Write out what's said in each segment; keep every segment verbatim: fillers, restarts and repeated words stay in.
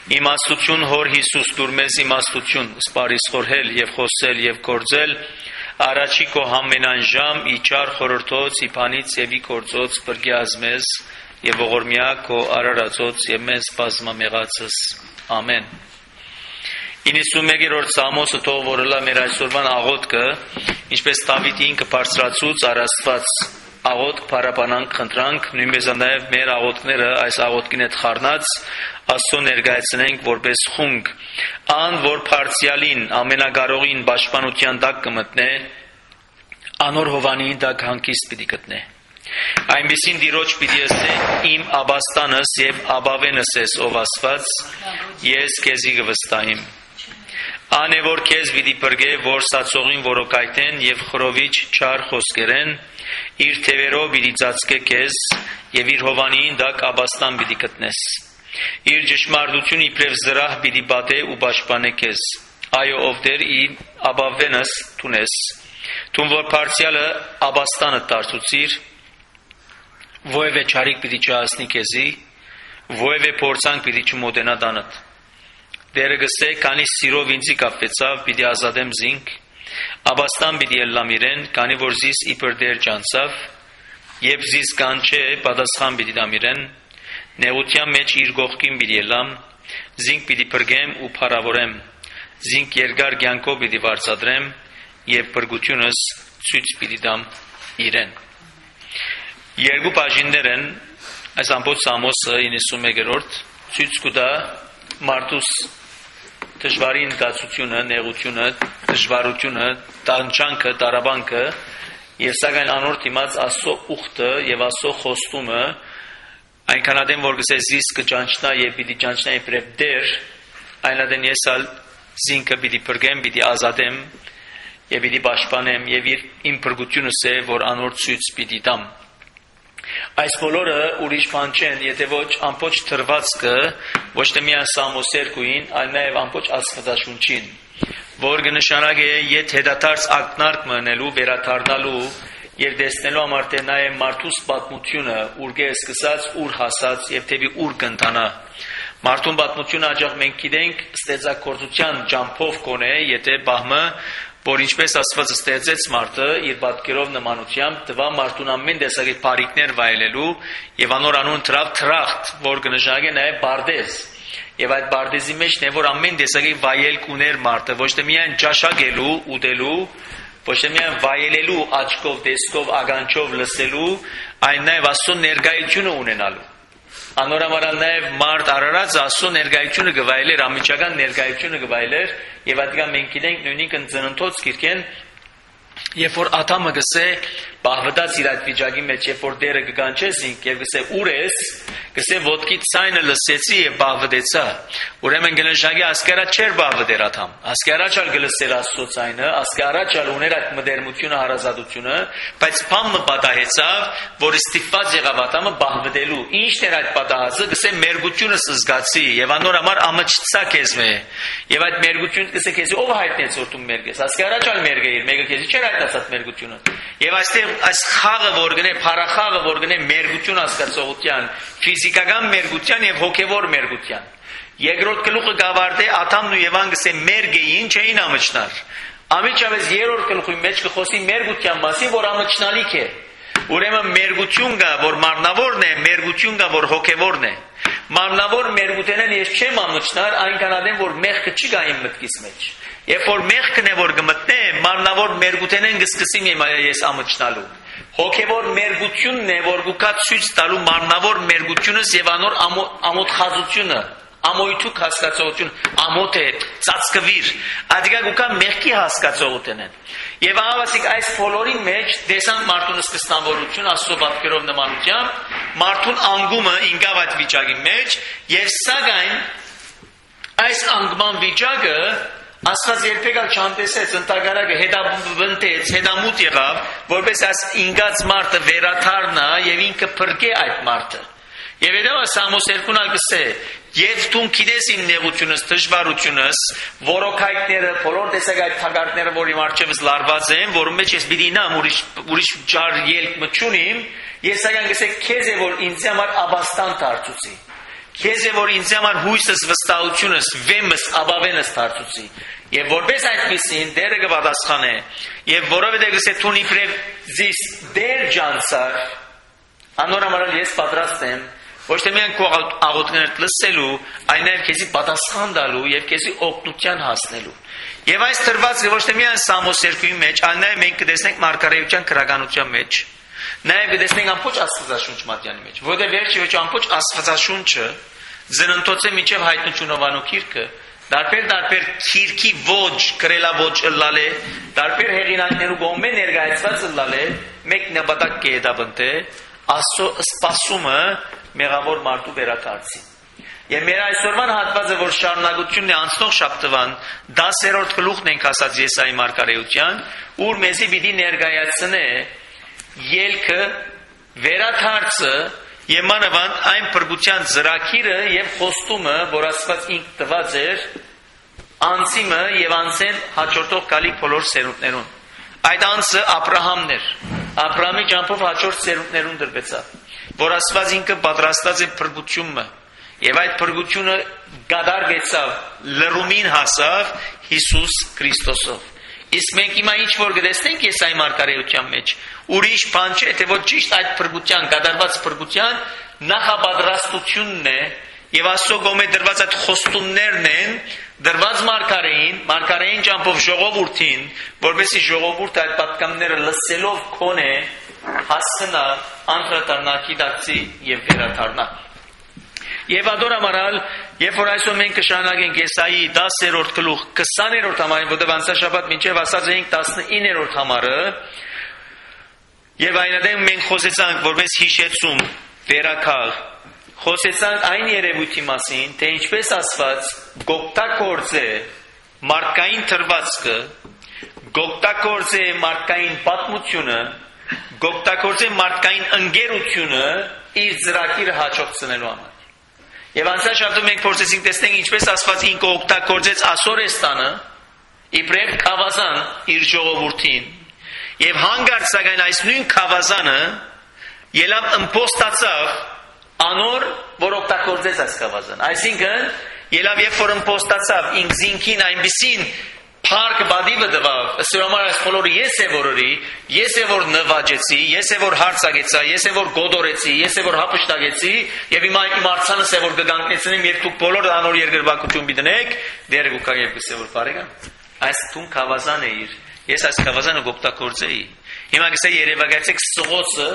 Իմաստություն հոր Հիսուս դուր մեզ իմաստություն սպարիս խորհել եւ խոսել եւ գործել առաջի քո համենայն ժամ իջար խորհրդոց իփանից եւ ի գործոց բրգյազ մեզ եւ ողորմյա քո արարածոց եւ մեզ բազմամեղածս ամեն իննսունմեկերորդ Սամոսը թող որելա մեր այսօրվան աղոթքը ինչպես Դավիթ ինքը բարձրացուց առաստված աղոթք փարապանանք խնդրանք նույնպես նաև մեր աղոթքները այս աղոթքին հետ խառնած Աստծո ներկայացնենք որպես խունգ ան որ բարձյալին ամենակարողին պաշտպանության տակ կմտնե անոր հովանի տակ հանգիստ պիտի գտնե այնպիսին դիրոջ պիտի ասե իմ աբաստանս եւ աբավենս ես ով Աստված ես քեզի կվստահիմ ան է որ քեզ պիտի բրգե որ սացողին որոկայթեն եւ խրովիչ չար խոսքերեն իր թևերով պիտի ծածկե քեզ եւ իր հովանին տակ աբաստան պիտի գտնես իր ճշմարտություն իբրև զրահ պիտի պատե ու պաշտպանե քեզ այո ով դեր իմ աբավենս տունես տուն որ բարձյալը աբաստանը դարձուցիր ովևէ չարիք պիտի չհասնի քեզի ովևէ փորձանք պիտի չմոտենա տանդ դերը գսե քանի սիրով ինձի կապվեցավ պիտի ազատեմ զինք աբաստան պիտի ելլամ իրեն քանի որ զիս իբր դեր ջանցավ եւ զիս կանչե պատասխան պիտի դամ իրեն նեղության մեջ իր գողքին պիտի ելամ զինք պիտի բրգեմ ու փառավորեմ զինք երկար կյանքով պիտի վարձատրեմ եւ բրգությունս ցույց պիտի դամ իրեն երկու բաժիններ են այս ամբողջ Սամոսը իննսունմեկերորդ ցույց կտա մարդուս դժվարին դասությունը նեղությունը դժվարությունը տանջանքը տարաբանքը եւ սակայն անոր դիմաց Աստծո ուխտը եւ Աստծո խոստումը այնքան ադեմ որ գսե զիս կճանչնա եւ պիտի ճանչնա իբրև դեր այնադեն ես ալ զինքը պիտի բրգեմ պիտի ազատեմ եւ պիտի պաշտպանեմ եւ իմ բրգությունս է որ անոր ցույց պիտի տամ այս բոլորը ուրիշ բան չեն եթե ոչ ամբողջ թրվածքը ոչ թե միայն Սամոս երկուին այլ նաեւ ամբողջ Աստվածաշունչին որ կնշանակե եթ հետադարձ ակնարկ մնելու վերադառնալու եւ տեսնելու համար թե նաեւ մարդուս պատմությունը ուր է սկսած ուր հասած եւ թեպի ուր կընթանա մարդուն պատմությունը աջախ մենք գիտենք ստեղծագործության ջամփով կոնե եթե բահմը որ ինչպես Աստված ստեղծեց մարդը իր պատկերով նմանությամբ տվա մարդուն ամեն տեսակի բարիկներ վայելելու եւ անոր անուն դրավ թրախտ որ կնշանակե նաեւ բարդեզ եւ այդ բարդեզի մեջ նա որ ամեն տեսակի վայելք ուներ մարդը ոչ թե միայն ճաշակելու ուտելու ոչ թե միայն վայելելու աչքով տեսքով ագանչով լսելու այն նաեւ Աստծո ներկայությունը ունենալու անորամարալ նաև մարդ արարած Աստծո ներկայությունը գվայելեր ամիջական ներկայությունը գվայելեր եւ այդքան մենք գիտենք նույնիսկ ծննդոց գիրքեն երբ որ Ադամը գսե բաղվդած իր այդ վիճակի մեջ երբ որ դերը կգանչես ինք եւ գսե ուր ես գսե ոտքի ցայնը լսեցի եւ բաղվդեցա ուրեմն գնշագի ասկարա չեր բաղվդեր Ադամ ասկարա չալ գլսեր Աստծո ցայնը ասկարա չալ ուներ այդ մդերմությունը հարազատությունը բայց փամը պատահեցավ որ ստիպված եղավ Ադամը բաղվդելու ինչն էր այդ պատահածը գսե մերգությունս զգացի եւ անոր համար ամճցա քեզ մե եւ այդ մերգությունը գսե քեզ ով հայտնեց որ դու մերգես ասկարա չալ մերգեիր մեկը քեզ չէր հայտնացած մերգությունը եւ այստեղ այս խաղը որ գնե փարախաղը որ գնե մերգություն հասկացողության ֆիզիկական մերգության եւ հոգեվոր մերգության երկրորդ գլուխը գավարտե Ադամն ու Եվան գսե մերգեին չէին ամճնար ամիջապես երրորդ գլխի մեջ կխոսի մերգության մասին որ ամճնալիք է ուրեմն մերգություն կա որ մարմնավորն է մերգություն կա որ հոգեվորն է մարմնավոր մերգութենեն ես չեմ ամճնար այնքան ադեմ որ մեղքը չի գա իմ մտքիս մեջ երբ որ մեղքն է որ գմտնե մարմնավոր մերգութենեն գսկսիմ ես ամճնալու հոգեվոր մերգությունն է որ գուկա ցույց տալու մարմնավոր մերգությունս եւ անոր ամոթխազությունը ամոյթուք հասկացողություն ամոթ է ծածկվիր ադիգա գուկա մեղքի հասկացողություն են եւ ահավասիկ այս բոլորի մեջ դեսան մարդուն սկսնավորություն Աստծո պատկերով նմանությամբ մարդուն անգումը ինգավ այդ վիճակի մեջ եւ սակայն այս անգման վիճակը Աստված երբեք չանտեսեց ընտագարակը հետաբնտեց հետամուտ եղավ որպես այս ինգած մարդը վերաթարնա եւ ինքը փրկե այդ մարդը եւ հետո Սամոս երկուն ալկսե եւ դու գիտես իմ նեղությունս դժվարությունս որոքայքները բոլոր տեսակ այդ թագարտները որ իմ արջևս լարված են որում մեջ ես պիտի նամ ուրիշ ուրիշ ջար ելք մչունիմ ես ական գսե քեզ է որ ինձ համար աբաստան դարձուցի քեզ է որ ինձ համար հույսս, վստահությունս, վեմս, ապավենս դարձուցի։ Եվ որպես այդպեսին դերը կպատասխանե, եւ որովհետեւ գսե թունի պրև զիս դեր ջանցար, անորամարալ ես պատրաստ եմ, ոչ թե միայն քո աղոթքներդ լսելու, այլ նաեւ քեզի պատասխան տալու եւ քեզի օգնության հասնելու։ Եվ այս թրվածքը ոչ թե միայն Սամոս երկուի մեջ, այլ նաեւ մենք կտեսնենք մարգարեության քրականության մեջ։ Նաև կտեսնենք ամբողջ Աստվածաշունչ մատյանի մեջ, որտեղ վերջի վերջո ամբողջ Աստվածաշունչը զննտոց է մինչև հայտնությունովանու քիրքը, դարբեր-դարբեր քիրքի ոչ, կրելավոճ ըլլալ է, դարբեր հեղինակներու կողմէ ներկայացված ըլլալ է, մեկ նպատակ կե հետապնդե, Աստծո սպասումը մեղավոր մարդու վերադարձին։ Եվ մեր այսօրվան հատվածը, որ շարունակությունն է անցնող շաբթվան, դասերորդ գլուխն ենք ասած Եսայի մարգարեության, ուր մեզի պիտի ներկայացնե ելքը, վերադարձը եւ մանավանդ այն փրկության ծրագիրը եւ խոստումը, որ Աստված ինք տված էր անցիմը եւ անցեն հաջորդող գալիք բոլոր սերունդներուն։ Այդ անցը Աբրահամն էր։ Աբրահամի ճամփով հաջորդ սերունդներուն դրվեցավ, որ Աստված ինքը պատրաստած է փրկությունը եւ այդ փրկությունը գադարվեցավ, լրումին հասավ Հիսուս Քրիստոսով։ Իսկ մենք հիմա ինչ որ գտեսնենք Եսայի մարգարեության մեջ, ուրիշ բան չէ, թե ոչ ճիշտ այդ փրկության, գդարված փրկության նախապատրաստությունն է եւ Աստծո կողմէ դրված այդ խոստումներն են դրված մարգարեին, մարգարեին ճամփով ժողովրդին, որովհետեւ ժողովուրդը այդ պատկանները լսելով քոնե հասնա անդրադառնակի դարձի եւ վերադառնա։ Եվ ադորամարալ, երբ որ այսօր մենք կշարունակենք Եսայի դասերորդ գլուխ քսաներորդ համարին, որտեղ անցաշաբաթ մինչև ասած էինք տասնիններորդ համարը, եւ այնադեմ մենք խոսեցանք որպես հիշեցում, վերակալ, խոսեցանք այն երևույթի մասին, թե ինչպես Աստված գոկտակորձե մարդկային թրվածքը, գոկտակորձե մարդկային պատմությունը, գոկտակորձե մարդկային ընկերությունը իր ծրագիրը հաջողցնելու համար։ Եվ անցաշաբթում մենք փորձեցինք տեսնենք ինչպես Աստված ինքը օգտագործեց Ասորեստանը իբրև խավազան իր ժողովրդին։ Եվ հանգարց սակայն այս նույն խավազանը ելավ ըմպոստացավ անոր, որ օգտագործեց այս խավազան։ Այսինքն ելավ երբ որ ըմպոստացավ ինք զինքին այնպիսին Փառք բադիվը դվավ, ըստ այս բոլորը ես է որորի, ես է որ նվաճեցի, ես է որ հարցակեցա, ես է որ գոդորեցի, ես է որ հապշտագեցի, եւ հիմա իմ արցանս է որ գգանքեցնեմ, երբ դուք բոլորը անոր երկրպագություն բիդնեք, դերը գուկա եւ գսե որ բարեկամ։ Այս տուն խավազան է իր, ես այս խավազանը գոկտակորձեի։ Հիմա գսե երևակայեցեք սղոցը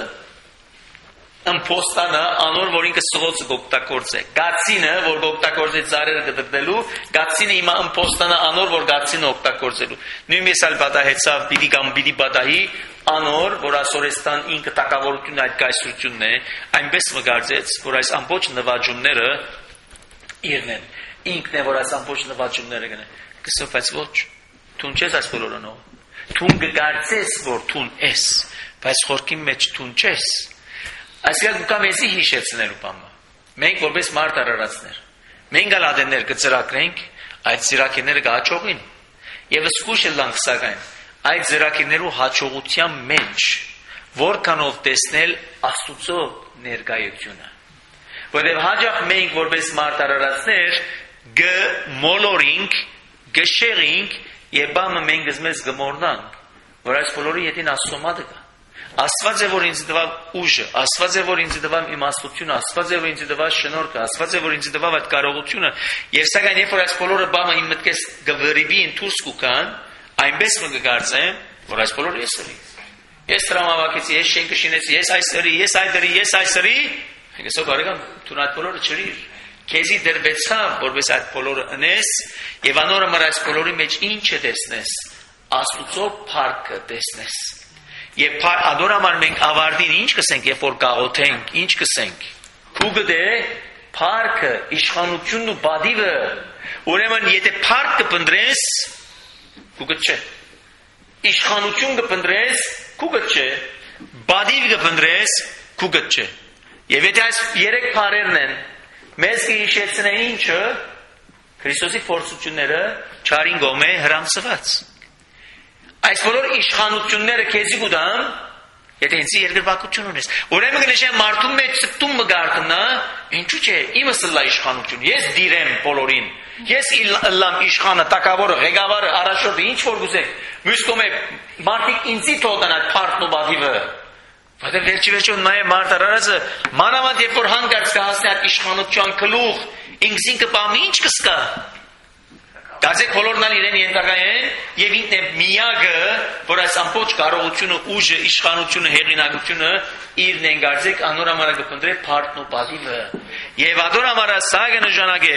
ըմպոստանը անոր, որ ինքը սղոցը գոկտակորձ է։ Գացինը, որ գոկտակորձի ծարերը կդրդելու, գացինը հիմա ըմպոստանը անոր, որ գացինը օգտակորձելու։ Նույնպես ալ բադահեցավ պիտի կամ պիտի բադահի անոր, որ Ասորեստան ինքը տակավորությունը այդ կայսրությունն է, այնպես մգարձեց, որ այս ամբողջ նվաճումները իրն են։ Ինքն է, որ այս ամբողջ նվաճումները գնե։ Կսով այս ոչ, թուն չես այս բոլորոնով։ Թուն կգարձես, որ թուն ես, բայց խորքի մեջ թուն չես։ Այսինքն դուք ամենի հիշեցնելու բանը։ Մենք որպես մարդ արարածներ, մենք ալադեններ կծրակրենք, այդ ծրակիրները կհաջողին։ Եվ սկուշ լանք սակայն այդ ծրակիրներու հաջողության մեջ որքանով տեսնել Աստուծո ներկայությունը։ Որտեղ հաջող մենք որպես մարդ արարածներ գմոլորինք, գշերինք եւ բամը մենք մեզ գմորնանք, որ այս բոլորի յետին Աստծո մատը կա։ Աստված է որ ինձ տվավ ուժը, Աստված է որ ինձ տվավ իմաստությունը, Աստված է որ ինձ տվավ շնորհքը, Աստված է որ ինձ տվավ այդ կարողությունը, եւ սակայն երբ որ այս բոլորը բամը իմ մտքես գվրիբի ինտուս կուքան, այնպես մը կգարձեմ, որ այս բոլորը ես էի։ Ես տրամավակեցի, ես շենքը շինեցի, ես այս էի, ես այդ էի, ես այս էի, այսօր բարեկամ, դու այդ բոլորը չրիր։ Քեզի դրվեցավ, որպես այդ բոլորը ընես, եւ անորը մար այս բոլորի մեջ ինչ է տեսնես, Աստուծո փառքը տեսնես։ Եվ ադորամար մենք ավարտին ինչ կսենք, երբ որ գաղոթենք, ինչ կսենք։ Քուգը դե փառքը, իշխանությունն ու բադիվը, ուրեմն եթե փառք կփնտրես, քուգը չէ։ Իշխանություն կփնտրես, քուգը չէ։ Բադիվ կփնտրես, քուգը չէ։ Եվ եթե այս երեք փառերն են, մեզ կհիշեցնեն ինչը, Քրիստոսի փորձությունները չարին գոմե հրամսված։ Այս բոլոր իշխանությունները քեզի գուտան, Եթե ինձ երկրպագություն ունես, ուրեմն կնշեմ մարդու մեջ ստում մգարտնա, ինչու՞ չէ, իմը սլա իշխանություն, ես դիրեմ բոլորին, ես լամ իշխանը, տակավորը, ղեկավարը, առաջորդը, ինչ որ գուզեք, մյուս կողմը մարդիկ ինձի թողնան այդ փառքն ու բավիվը, որտեղ վերջի վերջո նայե մարդ արարածը, մանավանդ երբ որ հանգարց կհասնի այդ իշխանության գլուխ, ինքսին կպամի ինչ կսկա։ Դարձեք բոլորն ալ իրեն ենթակայ են եւ ինքն է միակը, որ այս ամբողջ կարողությունը, ուժը, իշխանությունը, հեղինակությունը իրն են գարձեք անոր համար կփնտրե փառքն ու բավիվը։ Եվ ադոր համար սա կնշանակե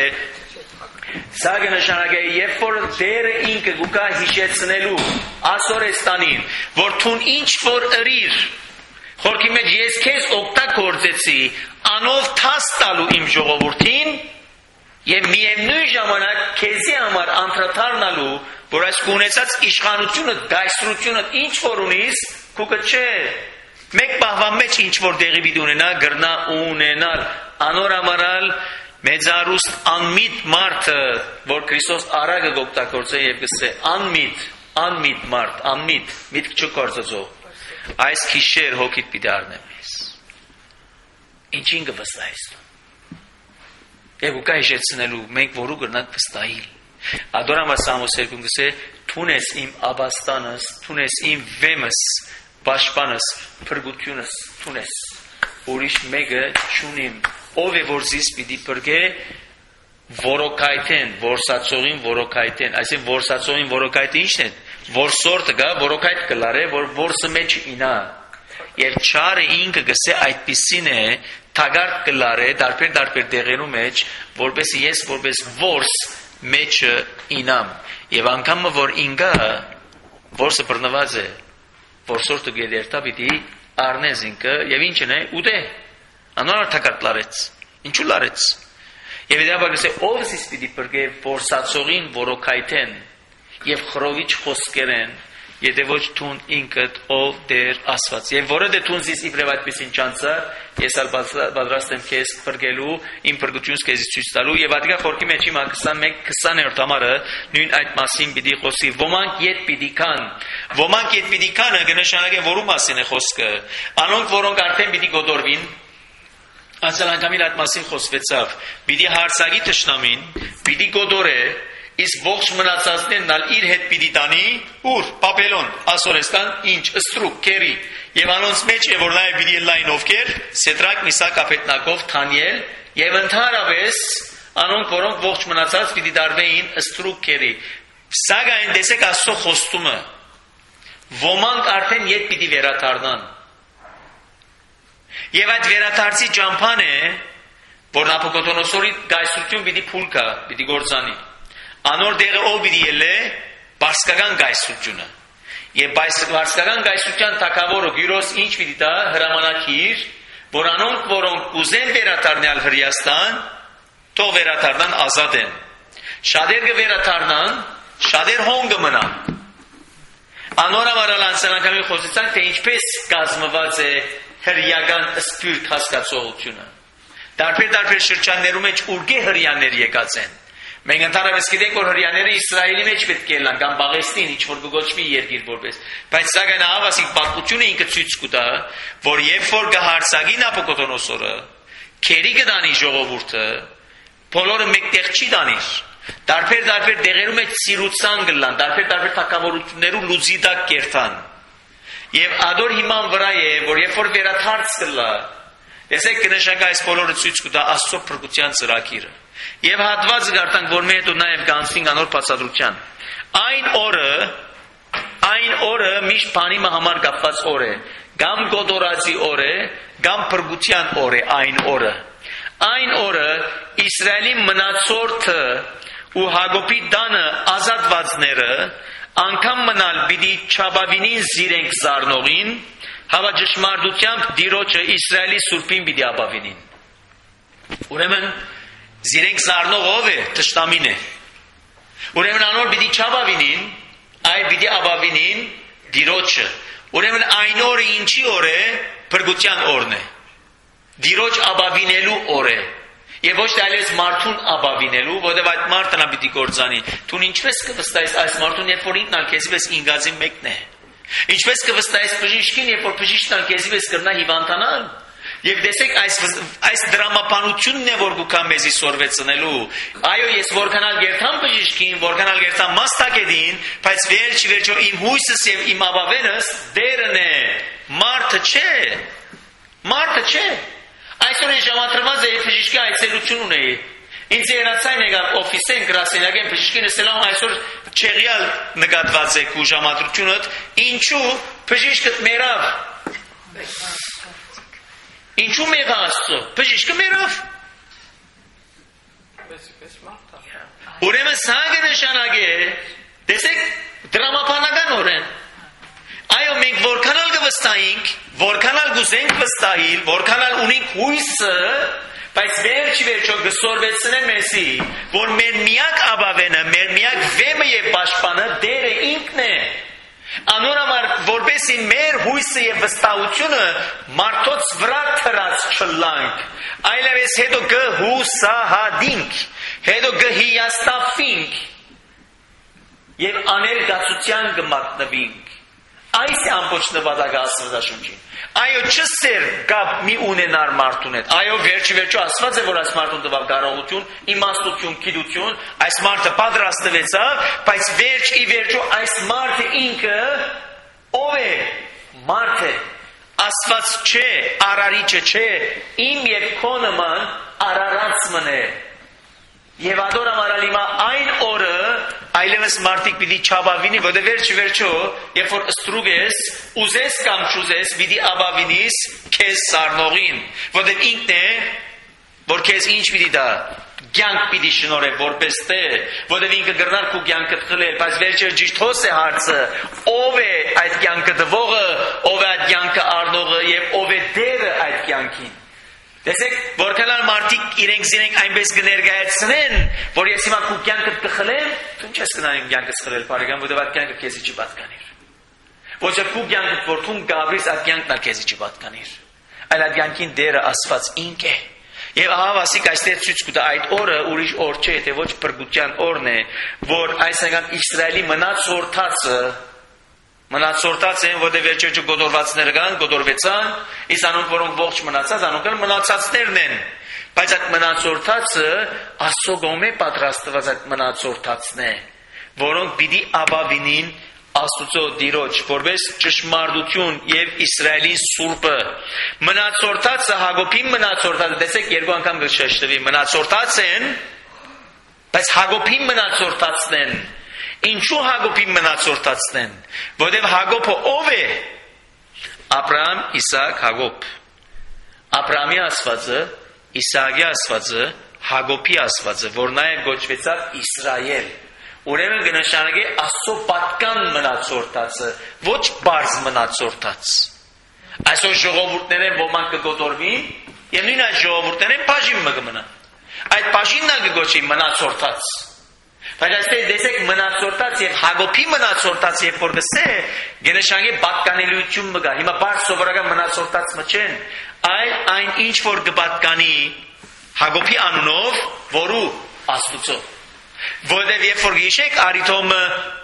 Սա կնշանակե երբ որ դերը ինքը գուկա հիշեցնելու ասորեստանին, որ թուն ինչ որ ըրիր, խորքի մեջ ես քեզ օգտագործեցի, անով թաս տալու իմ ժողովրդին, եւ միևնույն ժամանակ քեզի համար անդրադառնալու, որ այս կունեցած իշխանությունը, դայսրությունը ինչ որ ունիս, քուկը չէ։ Մեկ բահվան մեջ ինչ որ դեղի պիտի ունենա, գրնա ունենալ, անոր համարալ մեծարուստ անմիտ մարդը, որ Քրիստոս արագը գոկտագործե եւ գսե անմիտ, անմիտ մարդ, անմիտ, միտք չկործածող, այս քիշեր հոգիտ պիտի առնեմ ես։ Ինչին կվստահես։ Եվ ուկա հիշեցնելու, մենք որու գրնանք վստահիլ։ Ադորամա Սամոս երկում գսե, թունես իմ աբաստանս, թունես իմ վեմս, պաշտպանս, փրկությունս, թունես, ուրիշ մեկը չունիմ, ով է որ զիս պիտի փրկե, որոքայթեն, որսացողին որոքայթեն, այսինքն որսացողին որոքայթը ինչն է, որսորդը գա, որոքայթ կլարե, որ որսը մեջ ինա, եւ չարը ինքը գսե այդպիսին է, թագարտ կլարե, դարբեր դարբեր դեղերու մեջ, որպես ես, որպես որս մեջը ինամ, եւ անգամը որ ինգա, որսը բռնված է, որսորդը գերերտա պիտի առնես ինքը, եւ ինչն է, ուտե, անոր թագարտ լարեց, ինչու լարեց, եւ դա բաղ գսե, ով զիս պիտի փրկե որսացողին որոքայթեն, եւ խրովիչ խոսքերեն, եթե ոչ թուն ինքդ ով դեր ասված եւ որը դե թուն զիս իբրև այդպեսին չանցա ես ալ պատրաստ եմ քեզ փրկելու իմ փրկությունս քեզ ցույց տալու եւ ադիգա խորքի մեջ իմ հիսունմեկ քսաներորդ համարը նույն այդ մասին պիտի խոսի ոմանք իդ պիտի կան ոմանք իդ պիտի կանը կնշանակեն որու մասին է խոսքը անոնք որոնք արդեն պիտի գոդորվին ասել անգամիլ այդ մասին խոսվեցավ պիտի հարցակի թշնամին պիտի գոդորե Իսկ ողջ մնացածներն ալ իր հետ պիտի տանի ուր Բաբելոն ասորեստան ինչ ստրուկ քերի եւ անոնց մեջ է որ նաեւ պիտի լայն ովքեր Սեդրակ Միսակ Աբեդնագով Դանիել եւ ընդհանրապես անոնք որոնք ողջ մնացած պիտի դարվեին ստրուկ քերի սակայն դեսեք Աստծո խոստումը ոմանք արդեն իդ պիտի վերադառնան եւ այդ վերադարձի ճամփան է որ Նաբուկոդոնոսորի գայսրություն պիտի փուլ կա պիտի գործանի Անոր դեղը ով պիտի ելե բարսկական գայսրությունը եւ բարսկական գայսրության թակավորը Գյուրոս ինչ պիտի տա հրամանակիր որ անոնք որոնք ուզեն վերադառնալ Հրեաստան թող վերադառնան ազատ են շատեր կվերադառնան շատեր հոնգ մնան անոր ավարալ անցանակամի խոսեցան թե ինչպես կազմված է հրեական սփյուռք հասկացողությունը դարբեր դարբեր շրջաններում մեջ ուրգե հրեաներ եկած են Մենք ընդհանրապես գիտենք, որ հրեաները Իսրայելի մեջ պետք է լան, կամ Բաղեստին, ինչ որ կգոչվի երկիր որպես։ Բայց սակայն ավասիկ պատմությունը ինքը ցույց կտա, որ երբ որ կհարցակի Նաբուկոդոնոսորը, քերի կդանի ժողովուրդը, բոլորը մեկտեղ չի դանիր։ Դարբեր դարբեր դեղերում մեջ սիրուցան կլան, դարբեր դարբեր թակավորություններու լուծի տակ կերտան։ Եվ ադոր հիման վրա է, որ երբ որ վերադարձ կլա, տեսեք կնշանակա այս բոլորը ցույց կտա Աստծո փրկության ծրագիրը։ Եվ հատվածը գարտանք, որ մեր դու նաև կանցնենք անոր բացատրության։ Այն օրը, այն օրը միշտ բանի համար կապված օր է, կամ գոդորացի օր է, կամ փրկության օր է այն օրը։ Այն օրը Իսրայելի մնացորդը ու Հակոբի տանը ազատվածները անգամ մնալ պիտի չաբավինին զիրենք զարնողին, հավա ճշմարտությամբ Տիրոջը Իսրայելի սուրբին պիտի ապավինին։ Ուրեմն Զիրենք զարնող ով է, թշնամին է։ Ուրեմն անոր պիտի չաբավինին, այլ պիտի ապավինին Տիրոջը։ Ուրեմն այն օրը ինչի օր է, փրկության օրն է։ Տիրոջ ապավինելու օր է։ Եվ ոչ թե այլևս մարդուն ապավինելու, որովհետև այդ մարդը նա պիտի գործանի։ Դու ինչպես կվստահես այս մարդուն, երբ որ ինքն ալ քեզպես ինգազի մեկն է։ Ինչպես կվստահես բժիշկին, երբ որ բժիշկն ալկեզի վես կրնա հիվանդանալ։ Եվ տեսեք այս այս դրամապանությունն է, որ գուքա մեզի սորվեցնելու։ Այո, ես որքանալ գերտամ բժիշկին, որքանալ գերտամ մաստակեդին, բայց վերջի վերջո իմ հույսս եւ իմ ապավենս դերն է։ Մարդը չէ։ Մարդը չէ։ Այսօր են ժամադրված է բժիշկի այցելություն ունեի։ Ինձ երացայն եկավ օֆիսեն գրասենյակեն բժիշկին ասելամ այսօր չեղյալ նկատված է քու ժամադրությունդ, ինչու բժիշկդ մերավ։ Ինչու մեղա Աստծո, բժիշկը մերավ։ Ուրեմն սա կնշանակի է, տեսեք, դրամապանականորեն։ Այո, մենք որքանալ կվստահենք, որքանալ գուզենք վստահիլ, որքանալ ունենք հույսը, բայց վերջի վերջո գսորվեցնեն մեզի, որ մեր միակ ապավենը, մեր միակ վեմը եւ պաշտպանը դերը ինքն է։ Անոր համար որպեսի մեր հույսը եւ վստահությունը մարդոց վրա թրած չլանք, այլևս հետո կհուսահատենք, հետո կհիասթափվենք եւ աներկացության կմատնվենք։ Այս է ամբողջ նպատակը Աստվածաշունչին։ Այո, չսեր կապ մի ունենար մարդուն հետ։ Այո, վերջի վերջո Աստված է, որ այս մարդուն տվավ կարողություն, իմաստություն, գիտություն, այս մարդը պատրաստվեցավ, բայց վերջ ի վերջո այս մարդը ինքը ով է։ Մարդ է։ Աստված չէ, արարիչը չէ, իմ եւ քո նման արարածն է։ Եվ ադոր ամարալիմա այն օրը այլևս մարդիկ պիտի չաբավինի, որտեղ վերջի վերջո, երբ որ ստրուկ ես, ուզես կամ չուզես, պիտի աբավինիս քեզ սառնողին, որտեղ ինքն է, որ քեզ ինչ պիտի տա, կյանք պիտի շնորհե որպես Տեր, որտեղ ինքը կգրնար քո կյանքը խլել, բայց վերջը ճիշտոս է հարցը, ով է այդ կյանքը տվողը, ով է այդ կյանքը առնողը եւ ով է Տերը այդ կյանքին։ Տեսեք, որքանալ մարդիկ իրենք զինենք այնպես կներկայացնեն, որ ես հիմա քո կյանքդ կխլեմ, դու ինչ ես կնայում կյանքս խլել, բարեկամ, որտեղ այդ կյանքը քեզի չի պատկանիր։ Ոչ թե քո կյանքդ որթուն գաբրիս այդ կյանքն ալ քեզի չի պատկանիր։ Այլ այդ կյանքին դերը Աստված ինք է։ Եվ ահա ասիկ այստեղ ցույց կտա այդ օրը ուրիշ օր չէ, թե ոչ փրկության օրն է, որ այսինքն Իսրայելի մնացորդածը մնացորդած են, որտեղ վերջը գոդորվածները կան, գոդորվեցան, իսկ անոնք որոնք ողջ մնացած, անոնք մնացածներն են։ Բայց այդ մնացորդածը Աստծո կողմէ պատրաստված այդ մնացորդածն է, որոնք պիտի ապավինին Աստծո Տիրոջ, որպես ճշմարտություն եւ Իսրայելի սուրբը։ Մնացորդածը Հակոբի մնացորդածը, տեսեք երկու անգամ կշեշտվի, մնացորդած են, բայց Հակոբի մնացորդածն են։ Ինչու Հակոբի մնացորդածն են, որտեղ Հակոբը ով է։ Աբրահամ, Իսահակ, Հակոբ։ Աբրահամի Աստվածը, Իսահակի Աստվածը, Հակոբի Աստվածը, որ նաև գոչվեցավ Իսրայել։ Ուրեմն կնշանակի Աստծո պատկան մնացորդածը, ոչ բարձ մնացորդած։ Այսօր ժողովուրդներեն ոմանք կգոդորվին, եւ նույն այդ ժողովուրդներեն բաժին մը կմնա։ Այդ բաժինն ալ կգոչի մնացորդած։ Բայց այստեղ դեսեք մնացորդած եւ Հակոբի մնացորդած երբ որ գսե, գնշանգի պատկանելիություն մգա։ Հիմա բարձ սովորական մնացորդած մը չեն, այլ այն ինչ որ կպատկանի Հակոբի անունով, որու Աստուծո։ Որտեղ երբ որ գիշեք արիթոմը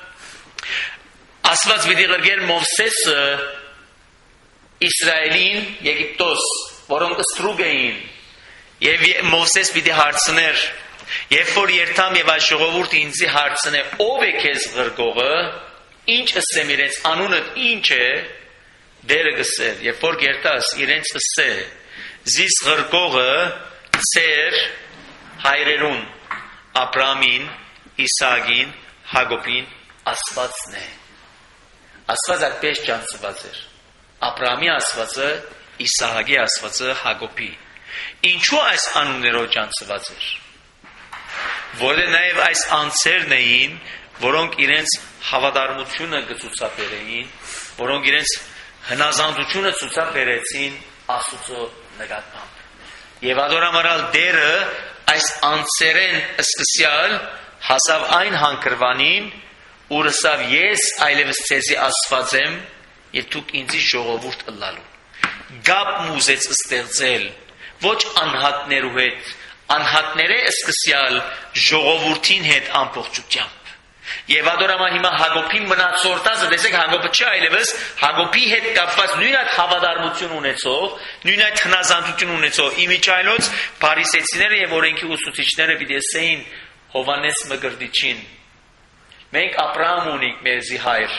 Աստված պիտի գրգեր Մովսեսը Իսրայելին Եգիպտոս, որոնք ստրուկ էին, եւ Մովսես պիտի հարցներ. Երբ որ երթամ եւ այս ժողովուրդը ինձի հարցնե ով է քեզ գրգողը, ինչ ասեմ իրենց, անունդ ինչ է, դերը գսեր, երբ որ երթաս իրենց ասե, զիս գրգողը ծեր հայրերուն, Աբրամին, Իսահակին, Հակոբին Աստվածն է։ Աստված այդպես ճանաչված էր։ Աբրամի Աստվածը, Իսահակի Աստվածը, Հակոբի։ Ինչու այս անուններով ճանաչված էր։ Որը նաև այս անձերն էին, որոնք իրենց հավատարմությունը կցուցաբերեին, որոնք իրենց հնազանդությունը ցուցաբերեցին Աստծո նկատմամբ։ Եվ ադորամարալ դերը այս անձերեն սկսյալ հասավ այն հանգրվանին, ուր ասավ ես այլևս ցեզի Աստված եմ եւ դուք ինձի ժողովուրդ ըլլալու։ Գապ մուզեց ստեղծել ոչ անհատներու հետ, անհատները սկսյալ ժողովրդին հետ ամբողջությամբ։ Եվ ադորամա հիմա Հակոբի մնացորդածը, տեսեք Հակոբը չի այլևս Հակոբի հետ կապված նույն այդ հավատարմություն ունեցող, նույն այդ հնազանդություն ունեցող իմիջայլոց փարիսեցիները եւ օրենքի ուսուցիչները պիտի ասեին Հովանես Մկրտիչին. մենք Աբրահամ ունենք մեզի հայր։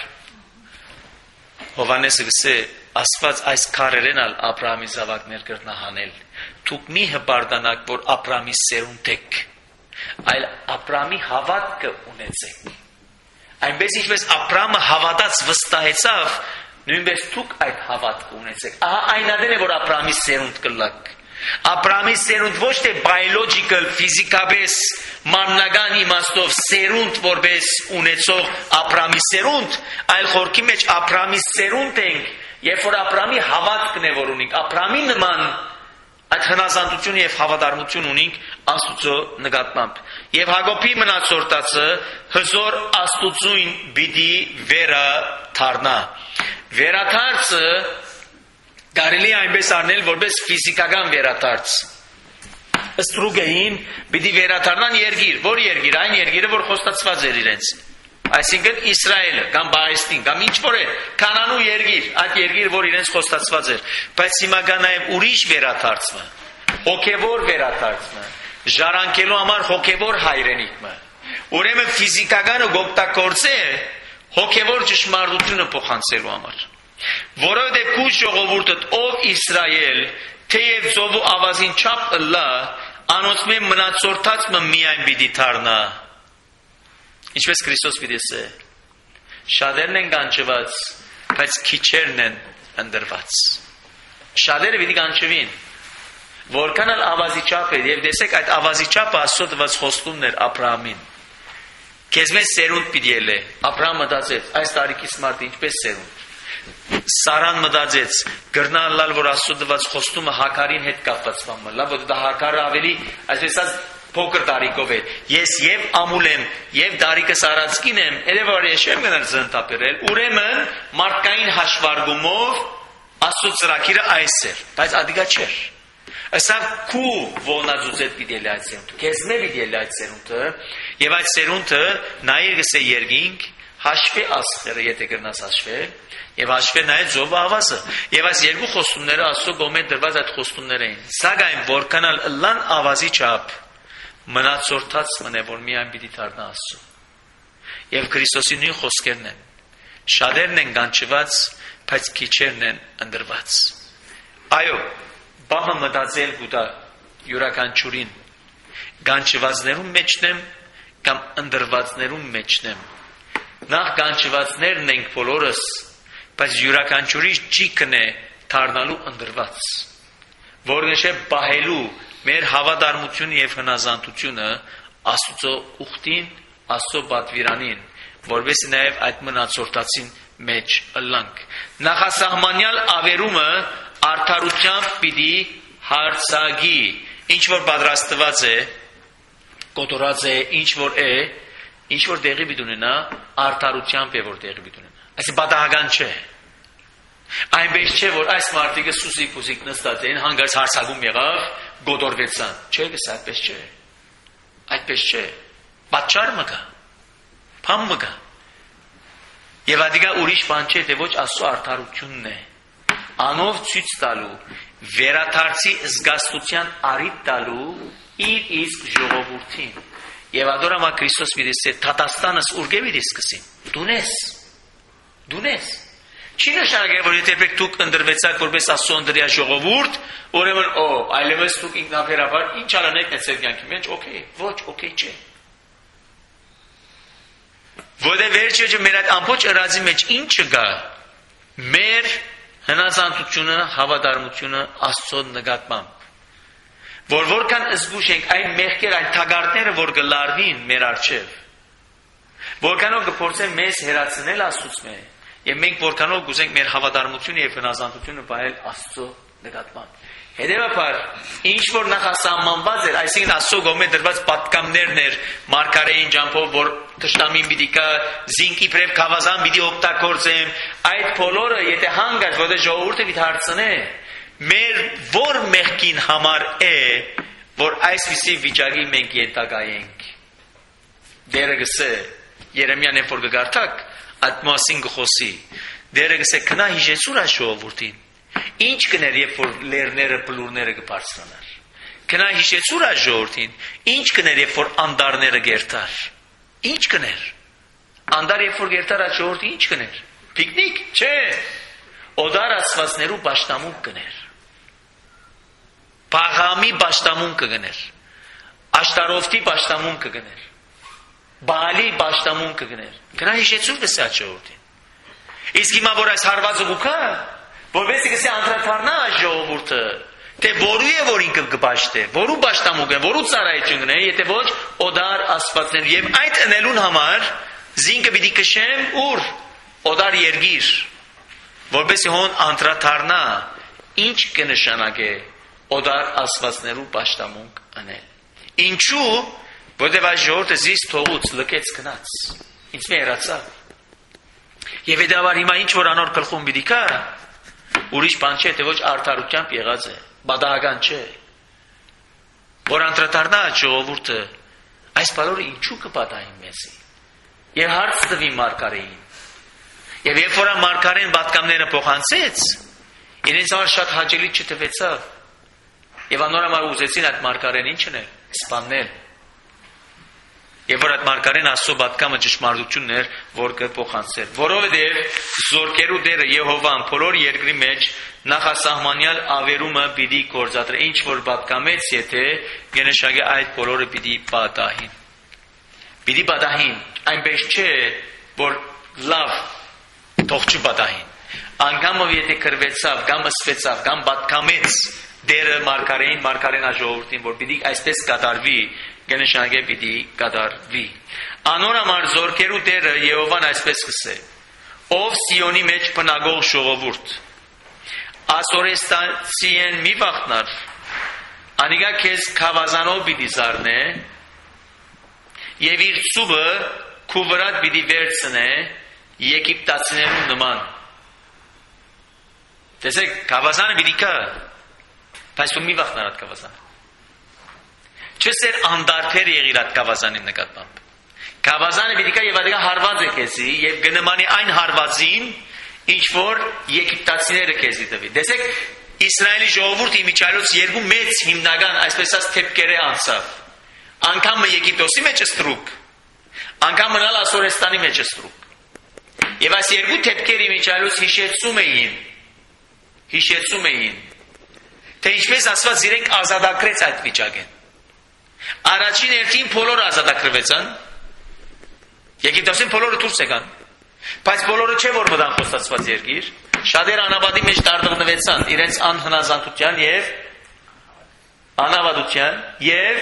Հովանեսը գսե Աստված այս քարերեն ալ Աբրահամի զավակներ կրնահանել։ Դուք մի հպարտանաք, որ Աբրահամի սերունդ եք, այլ Աբրահամի հավատքը ունեցեք։ Այնպես ինչպես Աբրահամը հավատաց վստահեցավ, նույնպես դուք այդ հավատքը ունեցեք։ Ահա այն ադեն է, որ Աբրահամի սերունդ կլակ։ Աբրահամի սերունդ ոչ թե biological, ֆիզիկապես, մաննական իմաստով սերունդ որպես ունեցող Աբրահամի սերունդ, այլ խորքի մեջ Աբրահամի սերունդ ենք, երբ որ Աբրահամի հավատքն է, որ ունենք, Աբրահամի նման այդ հնազանդություն եւ հավատարմություն ունենք Աստծո նկատմամբ։ Եվ Հակոբի մնացորդածը հզոր Աստծուն պիտի վերադառնա։ Վերադարձը կարելի է այնպես առնել որպես ֆիզիկական վերադարձ։ Ըստ Ռուգեին պիտի վերադառնան երկիր, որ երկիր, այն երկիրը, որ խոստացված էր իրենց։ Այսինքն Իսրայելը կամ Պաղեստին կամ ինչ որ է, Կանանու երկիր, այդ երկիրը, որ իրենց խոստացված էր, բայց հիմա կա նաև ուրիշ վերադարձը, հոգևոր վերադարձը, ժառանգելու համար հոգևոր հայրենիքը։ Ուրեմն ֆիզիկականը գոպտակորձե հոգևոր ճշմարտությունը փոխանցելու համար։ Որովհետև քու ժողովուրդը ով Իսրայել, թեև ծովու ավազին չափ ըլլա, անոնց մե մնացորդած մը միայն պիտի դառնա։ Ինչպես Քրիստոս պիտի ասե, շատերն են կանչված, բայց քիչերն են ընտրված։ Շատերը պիտի կանչվին, որքան էլ ավազի չափ է, եւ տեսեք այդ ավազի չափը Աստծո տված խոստումն էր Աբրահամին։ Քեզ մեծ սերունդ պիտի ելե։ Աբրահամը մտածեց, այս տարիքից մարդը ինչպես սերունդ։ Սարան մտածեց, գրնան լալ, որ Աստծո տված խոստումը Հակարին հետ կապված բան, լավ, որ դա Հակարը ավելի, այսպես ասած, փոքր տարիքով է։ Ես եւ ամուլ եմ, եւ դարիքս արածքին եմ, երևար ես չեմ գնալ զնտապերել։ Ուրեմն մարդկային հաշվարկումով Աստծո ծրագիրը այս էր, բայց ադիգա չէր։ Ասա քու ոնազուծետ պիտի լի այդ սերունդը, քեզ մե պիտի լի այդ սերունդը, եւ այդ սերունդը նայր գսե երկինք, հաշվի աստղերը, եթե կրնաս հաշվել, եւ հաշվի նայել ծովը ավազը, եւ այս երկու խոստումները Աստծո կողմից դրված այդ խոստումներ էին։ Սակայն որքան ըլլան ավազի չափ մնացորդած մնե, որ միայն պիտի դառնա Աստծո։ Եվ Քրիստոսի նույն խոսքերն են։ Շատերն են կանչված, բայց քիչերն են ընտրված։ Այո, բահը մտածել գուտա յուրաքանչյուրին կանչվածներում մեջն եմ կամ ընտրվածներում մեջն եմ։ Նախ կանչվածներն ենք բոլորս, բայց յուրաքանչյուրի ճիկն է դառնալու ընտրված։ Որն է բահելու մեր հավատարմությունը եւ հնազանդությունը Աստծո ուխտին, Աստծո պատվիրանին, որովհետեւ նաեւ այդ մնացորդածին մեջ ըլլանք։ Նախասահմանյալ ավերումը արդարությամբ պիտի հարցագի, ինչ որ պատրաստված է, կոտորած է, ինչ որ է, ինչ որ տեղի պիտի ունենա, արդարությամբ է որ տեղի պիտի ունենա։ Այսինքն պատահական չէ։ Այնպես չէ, որ այս մարդիկը սուսիկ-պուսիկ նստած էին, հանգարց հարցակում եղավ, գոտորվեցան։ Չէ, գսա, այդպես չէ։ Այդպես չէ։ Պատճառ մը կա։ Փամ մը կա։ Եվ ադիգա ուրիշ բան չէ, թե ոչ Աստծո արդարությունն է։ Անով ցույց տալու, վերադարձի զգաստության առիթ տալու իր իսկ ժողովրդին։ Եվ ադորամա Քրիստոս պիտի ասե, Թատաստանս ուրգե պիտի սկսին։ Դունես։ Դունես։ Չի նշանակել, որ եթե դուք ընտրվեցաք որպես Աստծո ընտրյա ժողովուրդ, ուրեմն օ, այլևս դուք ինքնաբերաբար ինչ անեք այդ ցերկյանքի մեջ, օքեյ, ոչ, օքեյ չէ։ Որտե վերջը մեր այդ ամբողջ ըրացի մեջ ինչը գա, մեր հնազանդությունը, հավատարմությունը Աստծո նկատմամբ։ Որ որքան զգուշ ենք այն մեղքեր, այն թագարտները, որ գլարվին մեր առջև, որքանով կփորձեն մեզ հերացնել Աստծուց մեր, եւ մենք որքանով կուզենք մեր հավատարմությունը եւ հնազանդությունը պահել Աստծո նկատմամբ։ Հետևաբար, ինչ որ նախասահմանված էր, այսինքն Աստծո կողմից դրված պատկամներն էր, մարգարեին ջամփով, որ թշնամին պիտի կա, զինքի բրև խավազան պիտի օգտագործեմ, այդ բոլորը, եթե հանգած, որտեղ ժողովուրդը պիտի հարցնե, մեր որ մեղքին համար է, որ այսպիսի վիճակի մենք ենթակայենք։ Դերը գսե, Երեմիան երբ որ գարտակ այդ մասին գխոսի դերը գսե կնա հիշեցուր այս ժողովրդին ինչ կներ երբ որ լերները բլուրները կբարձրանար կնա հիշեցուր այս ժողովրդին ինչ կներ երբ որ անդարները գերտար ինչ կներ անդար երբ որ գերտար այս ժողովրդի ինչ կներ պիկնիկ չէ օդար ասվածներու պաշտամունք կներ բաղամի պաշտամունք կգներ աշտարովտի պաշտամունք կգներ բալի պաշտամունք կգներ կնա հիշեցուր գսե այս ժողովրդին իսկ հիմա որ այս հարվածը գուքա որովհետեւ գսե անդրադառնա այս ժողովուրդը թե որու է որ ինքը կպաշտե որու պաշտամունք է որու ծառայություն կնե եթե ոչ օդար աստվածներ եւ այդ ընելուն համար զինքը պիտի քշեմ ուր օդար երգիր որովհետեւ հոն անդրադառնա ինչ կնշանակե օդար աստվածներու պաշտամունք անել ինչու որովհետեւ այս ժողովուրդը զիս թողուց լքեց գնաց ինչ մերացավ եւ հետեւաբար հիմա ինչ որ անոր գլխում պիտի կա ուրիշ բան չէ թե ոչ արդարությամբ եղած է բադահական չէ որ անդրադառնա ժողովուրդը այս բալորը ինչու կպատահին մեզի եւ հարց տվի մարգարեին եւ երբ որ մարգարեն պատկամները փոխանցեց իրենց համար շատ հաճելի չթվեցավ եւ անորոմար ուզեցին այդ մարգարեն ինչն է սպանել եւ որ այդ մարգարեն աստծո պատկամը ճշմարտությունն էր որ կփոխանցեր որովհետեւ զորքերու դերը Եհովան բոլոր երկրի մեջ նախասահմանյալ ավերումը պիտի գործադրե ինչ որ պատկամեց եթե գենեշագե այդ բոլորը պիտի պատահին պիտի պատահին այնպես չէ որ լավ թող չպատահին անգամ եթե կրվեցավ կամ ասվեցավ կամ պատկամեց դերը մարգարեին մարգարենա ժողովրդին որ պիտի այսպես կատարվի գենեշագե պիտի կատարվի անորոմար զորքերու դերը Եհովան այսպես կսե ով Սիոնի մեջ բնակող ժողովուրդ ասորեստացիեն մի վախտնար անիգա քեզ քավազանով պիտի զարնե եւ իր ծուբը քու վրա պիտի վերցնե եգիպտացիներու նման տեսեք քավազանը պիտի կա բայց ու մի վախտնար այդ քավազանը չսեր անդարդեր եղիր այդ քավազանի նկատմամբ քավազանը պիտի կա եւ այդ հարված է քեզի եւ գնմանի այն հարվածին ինչ որ եգիպտացիները քեզի տվի տեսեք Իսրայելի ժողովուրդի միջալոց երկու մեծ հիմնական այսպես ասած թեփքերը անցավ անգամ Եգիպտոսի մեջ ստրուկ անգամ մնալ Ասորեստանի մեջ ստրուկ եւ այս երկու թեփքերի միջալոց հիշեցում էին հիշեցում էին թե ինչպես ասված իրենք ազատագրեց այդ վիճակեն առաջին երթին բոլորը ազատագրվեցան Եգիպտոսին բոլորը դուրս եկան բայց բոլորը չէ որ մտան խոստացված երկիր շատերը անաբադի մեջ դարդղնվեցան իրենց անհնազանդության եւ անավադության եւ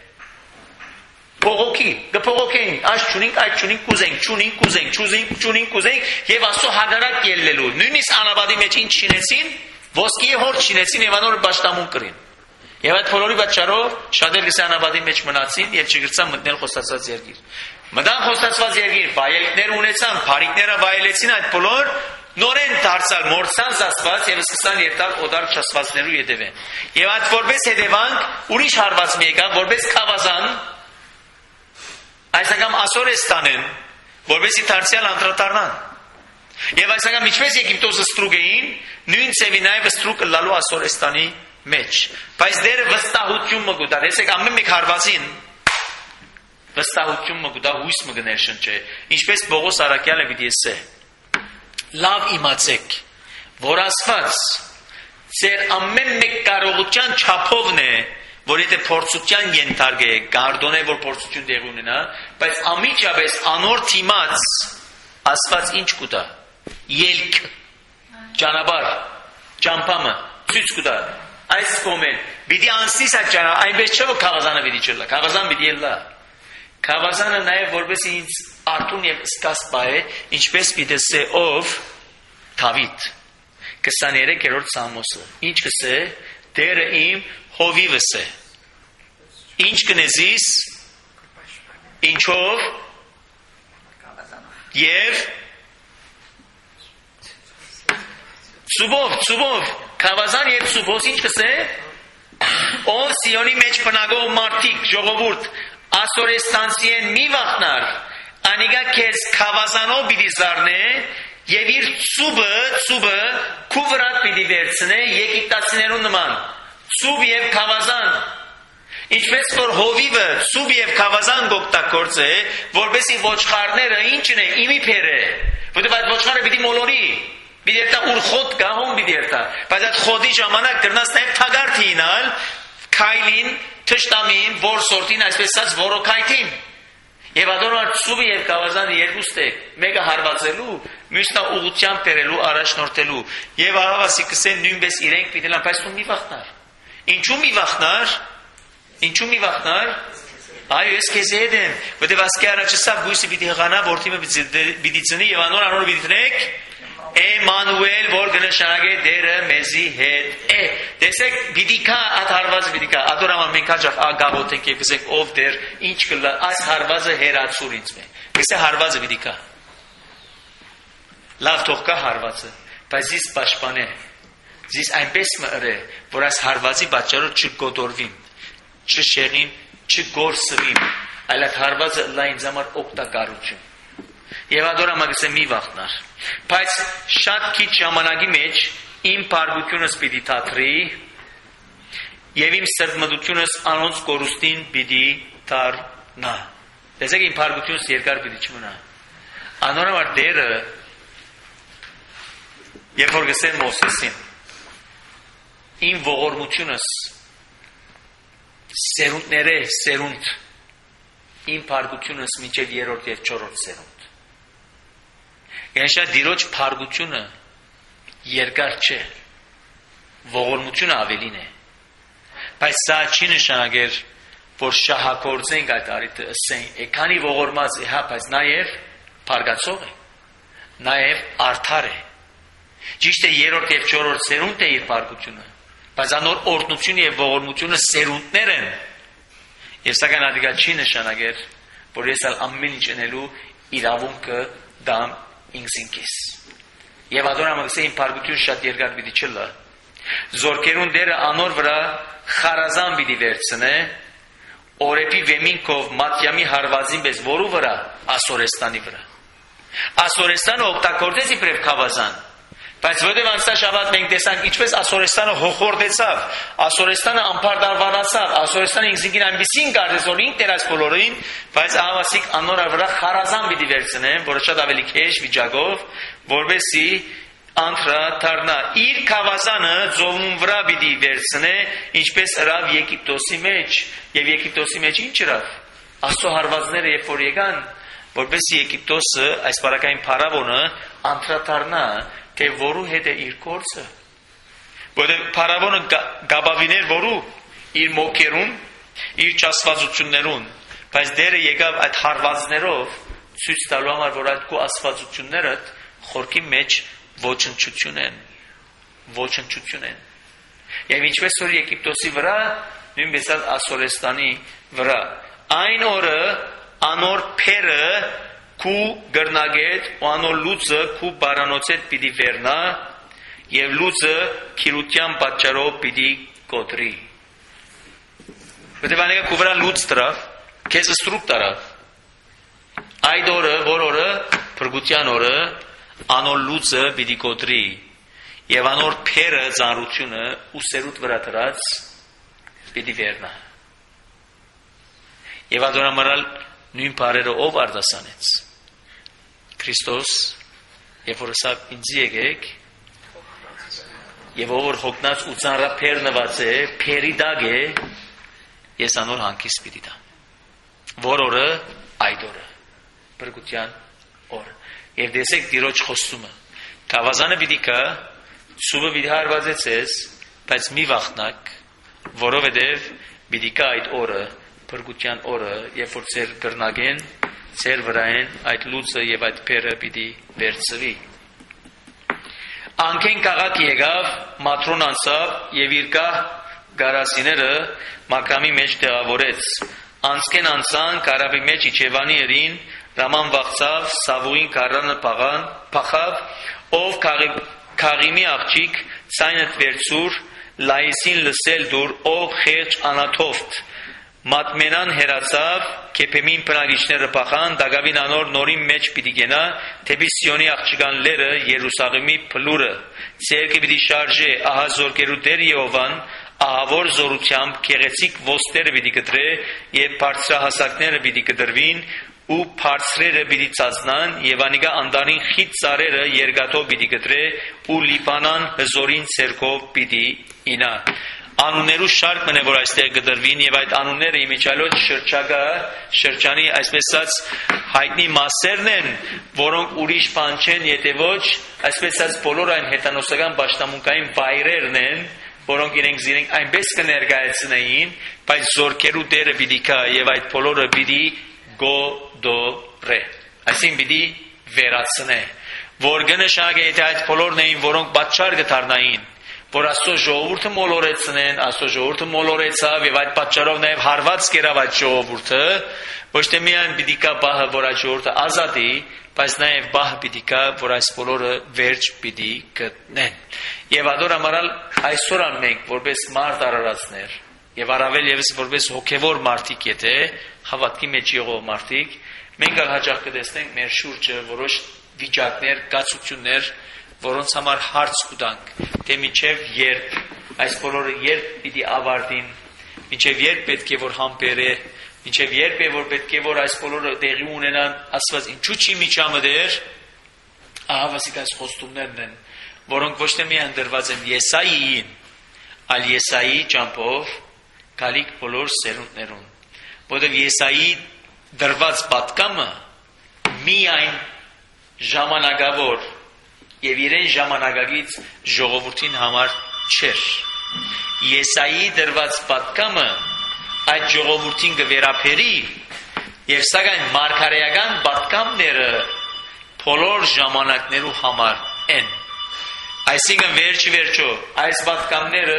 փողոքի գփողոքին այս ճունինք այդ ճունինք կուզենք ճունինք կուզենք ճուզինք ճունինք կուզենք եւ աստծո հագարակ ելնելու նույնիսկ անաբադի մեջ ինչ շինեցին ոսկի հոր շինեցին եւ անոր պաշտամուն կրին եւ այդ բոլորի պատճառով շատեր գսանաբադի մեջ մնացին եւ չգրցան մտնել խոստացված երկիր մտան խոստացված երկիր վայելքներ ունեցան բարիկները վայելեցին այդ բոլոր նորեն դարձալ մորցան զասված եւ սկսան երթալ օդար չասվածներու յետևեն եւ այդ որպես հետևանք ուրիշ հարված մի եկավ որպես քավազան այս անգամ Ասորեստանեն որպեսի դարձյալ անդրադառնան եւ այս անգամ ինչպես Եգիպտոսը ստրուկ էին նույն ծևի նաեւ ստրուկը լալու Ասորեստանի մեջ բայց դերը վստահություն մը գուտա տեսեք ամեն մեկ հարվածին վստահություն մը գուտա հույս մը գներ շնչե ինչպես Պողոս Արաքյալը պիտի ասե լավ իմացեք որ Աստված ձեր ամեն մեկ կարողության չափովն է որ եթե փորձության ենթարկե գարդոնե որ փորձություն դեղ ունենա բայց ամիջապես անոր թիմած Աստված ինչ կուտա ելք ճանապարհ ճամփամը ցույց կուտա այս կոմեն պիտի անսիս աճանա այնպես չէ որ քավազանը պիտի չլա քավազան պիտի լա քավազանը նաև որպես ինձ արտուն եւ սկասպա է ինչպես պիտի սե ով Դավիթ քսաներեքերորդ Սամոսը ինչ կսե դերը իմ հովիվս է ինչ կնեզիս ինչով եւ Սուբով, սուբով, քավազան եւ սուբոս ինչ կսե ով Սիոնի մեջ բնակող մարդիկ ժողովուրդ ասորեստանցիեն մի վախնար անիգա քեզ քավազանով պիտի զառնե եւ իր ծուբը, ծուբը քու վրա պիտի վերցնե Եգիպտացիներուն նման։ Ծուբ եւ քավազան։ Ինչպես որ հովիվը ծուբ եւ քավազան գոկտակորձ է, որբեսի ոչխարները ինչն է, իմի փերը։ Որտեղ այդ ոչխարը պիտի մոլորի։ Պիտի երթա ուր խոտ կա, հոմ պիտի երթա։ Բայց այդ խոտի ժամանակ կրնաս նաեւ թագարդ ինալ, քայլին, թշտամին, որ սորտին, այսպես ասած, որոքայթին։ Եվ ադորար ծուբը եւ քավազանը երկուստ է, մեկը հարվածելու, մյուսը ուղղությամբ բերելու, առաջնորդելու։ Եվ ահավասի կսեն նույնպես իրենք պիտի լան, բայց դու մի վախնար։ Ինչու մի վախնար։ Ինչու մի վախնար։ Այո, ես քեզ հետ եմ, որտեղ ասկի առաջսավ գույսը պիտի հղանա, որդիմը պիտի ծնի եւ անոր անոր պիտի դրեք Էմանուել, որ կնշանակե Տերը մեզի հետ է։ Տեսեք, պիտի կա այդ հարվածը պիտի կա։ Ադորաման մենք հաջող ագավոթենք եւ գսենք ով Տեր, ինչ կլա, այս հարվածը հերացուր ինձ մե։ Գսե հարվածը պիտի կա։ Լավ թող կա հարվածը, բայց զիս պաշտպանե։ Զիս այնպես մըրե, որ այս հարվածի պատճառով չգոտորվին, չշեղին, չգորսվին, այլ այդ հարվածը լա ինձ համար օգտակարություն։ Եվ ադորամա գսե մի վախնար։ Բայց շատ քիչ ժամանակի մեջ իմ բարգությունս պիտի թատրի եւ իմ սրտմտությունս անոնց կորուստին պիտի դառնա։ Տեսեք, իմ բարգությունս երկար պիտի չմնա։ Անորոշ դերը երբ որ գսեն Մովսեսին իմ ողորմությունս սերունդները սերունդ իմ բարգությունս մինչև երրորդ եւ չորրորդ սերունդ։ Գենշա դիրոջ բարգությունը երկար չէ, ողորմությունը ավելին է, բայց սա չի նշանակեր, որ շահագործենք այդ արիտը ասենք, էքանի ողորմած է, հա, բայց նաև բարգացող է, նաև արդար է, ճիշտ է երրորդ եւ չորրորդ սերունդ է իր բարգությունը, բայց անոր օրհնությունը եւ ողորմությունը սերունդներ են, եւ սակայն ադիգա չի նշանակեր, որ ես ամեն ինչ անելու իրավունքը դամ ինքսինքիս։ Եվ ադորամը գսե իմ բարգություն շատ երկար պիտի չլա։ Զորքերուն դերը անոր վրա խարազան պիտի վերցնե, օրեպի վեմինքով Մատյամի հարվածին պես որու վրա, Ասորեստանի վրա։ Ասորեստանը օգտագործեց իբրև քավազան, բայց որտեղ անցա շաբաթ մենք տեսանք ինչպես Ասորեստանը հոխորդեցավ, Ասորեստանը ամփարդարվանացավ, Ասորեստանը ինքսինքին այնպեսին կարծես որ ինքն էր այս բոլորին, բայց ահավասիկ անոր վրա խարազան պիտի վերցնեն, որը շատ ավելի քեշ վիճակով, որովհետեւ անդրադառնա իր քավազանը ծովուն վրա պիտի վերցնե, ինչպես ըրավ Եգիպտոսի մեջ, եւ Եգիպտոսի մեջ ինչ ըրավ։ Աստծո հարվածները երբ որ եկան, որովհետեւ Եգիպտոսը այս բարակային փարավոնը անդրադառնա թե որու հետ է իր կորցը, որտեղ փարավոնը գաբավիներ որու իր մոքերուն, իր ճասվածություններուն, բայց դերը եկավ այդ հարվածներով ցույց տալու համար, որ այդ քո ասվածությունները խորքի մեջ ոչնչություն են, ոչնչություն են։ Եվ ինչպես որ Եգիպտոսի վրա, նույնպես Ասորեստանի վրա, այն օրը անոր փերը քու գրնագետ ու անոր լուծը քու բարանոցետ պիտի վերնա եւ լուծը քիրության պատճառով պիտի կոտրի։ Որտեղ անեկա քու վրա լուծ դրավ, քեզ ստրուկ դարավ։ Այդ օրը, որ օրը, փրկության օրը, անոր լուծը պիտի կոտրի եւ անոր փերը ծանրությունը ու սերուտ վրա դրած պիտի վերնա։ Եվ ադորամարալ նույն բարերը ով արդասանեց։ Քրիստոս, երբ որ ասավ ինձ եկեք, եւ ով որ հոգնած ու ծանրափեր նված է, փերի դագ է, ես անոր հանգիստ պիտի տամ։ Որ օրը այդ օրը, փրկության օրը։ Եվ տեսեք Տիրոջ խոստումը։ Քավազանը պիտի կա, սուբը պիտի հարվածեցես, բայց մի վախնակ, որովհետեւ պիտի կա այդ օրը, փրկության օրը, երբ որ ձեր գրնագեն, ձեր վրային այդ լուծը եւ այդ փերը պիտի վերցվի։ Անկեն քաղաք եկավ, Մատրոն անցավ եւ իր գահ գարասիները մակամի մեջ տեղավորեց։ Անցքեն անցան կարաբի մեջ Իջևանի երին, Ռաման վաղցավ, Սավուին կարանը փաղան, փախավ, ով Քաղիմի աղջիկ, ցայնդ վերցուր, Լայիսին լսել դուր, ով խեղճ անաթոֆտ, Մատմենան հերացավ, կեպեմին բնակիչները փախան, դագավին անոր նորին մեջ պիտի գնա, թեպի Սիոնի աղջկան լերը, Երուսաղեմի փլուրը, ցերկը պիտի շարժե, ահա զորքերու Տեր Եհովան, ահավոր զորությամբ գեղեցիկ ոստերը պիտի կտրե, եւ բարձրահասակները պիտի կդրվին, ու բարձրերը պիտի ծածնան, եւ անիկա անդանին խիտ ծառերը երկաթով պիտի կտրե, ու լիբանան հզորին ցերկով պիտի ինա։ Անուններու շարք մնե որ այստեղ գդրվին եւ այդ անունները իմիջալոց շրջակա շրջանի այսպես ասած հայտնի մասերն են, որոնք ուրիշ բան չեն, եթե ոչ այսպես ասած բոլոր այն հետանոսական պաշտամունքային վայրերն են, որոնք իրենք զիրենք այնպես կներկայացնեին, բայց զորքերու Տերը պիտի կա եւ այդ բոլորը պիտի գոդորե։ Այսինքն պիտի վերացնե, որ գնշագե եթե այդ բոլորն էին, որոնք պատճառ կդառնային որ Աստծո ժողովուրդը մոլորեցնեն, Աստծո ժողովուրդը մոլորեցավ եւ այդ պատճառով նաեւ հարված կերավ այդ ժողովուրդը, ոչ թե միայն պիտի կա բահը, որ այդ ժողովուրդը ազատի, բայց նաեւ բահը պիտի կա, որ այս բոլորը վերջ պիտի գտնեն։ Եվ adorամարալ այսօր մենք որպես մարդ արարածներ եւ առավել եւս որպես հոգեվոր մարդիկ, եթե հավատքի մեջ եղող մարդիկ, մենք հաճախ կտեսնենք մեր շուրջը որոշ վիճակներ, կացություններ, որոնց համար հարց կտանք, թե մինչև երբ այս բոլորը երբ պիտի ավարտին, մինչև երբ պետք է որ համբերե, մինչև երբ է որ պետք է որ այս բոլորը տեղի ունենան, ասված ինչու չի միջամտեր, ահա վասիկ այս խոստումներն են, որոնք ոչ թե միայն դրված են Եսայիին, այլ Եսայի ճամփով գալիք բոլոր սերունդներուն, որովհետև Եսայի դրված պատկամը միայն ժամանակավոր եւ իրեն ժամանակակից ժողովրդին համար չէր։ Եսայի դրված պատկամը այդ ժողովրդին կվերապերի եւ սակայն մարգարեական պատկամները բոլոր ժամանակներու համար են։ Այսինքն վերջի վերջո այս պատկամները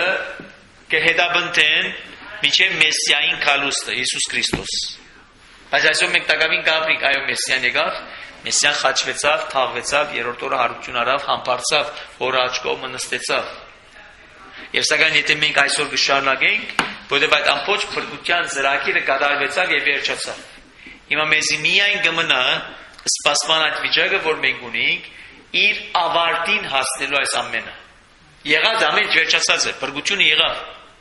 կհետաբնթեն մինչև Մեսիային քալուստը Հիսուս Քրիստոս։ Բայց այսօր մենք տակավին կապրիկ այո Մեսիան եկավ, Մեսիան խաչվեցավ, թաղվեցավ, երրորդ օրը հարություն արավ, համբարձավ, հորը աչքով նստեցավ։ Եվ սակայն եթե մենք այսօր կշարունակենք, որովհետև այդ ամբողջ փրկության ծրագիրը կատարվեցավ եւ վերջացավ։ Հիմա մեզի միայն կմնա սպասման այդ վիճակը, որ մենք ունենք, իր ավարտին հասնելու այս ամենը։ Եղած ամեն վերջացած է, փրկությունը եղավ։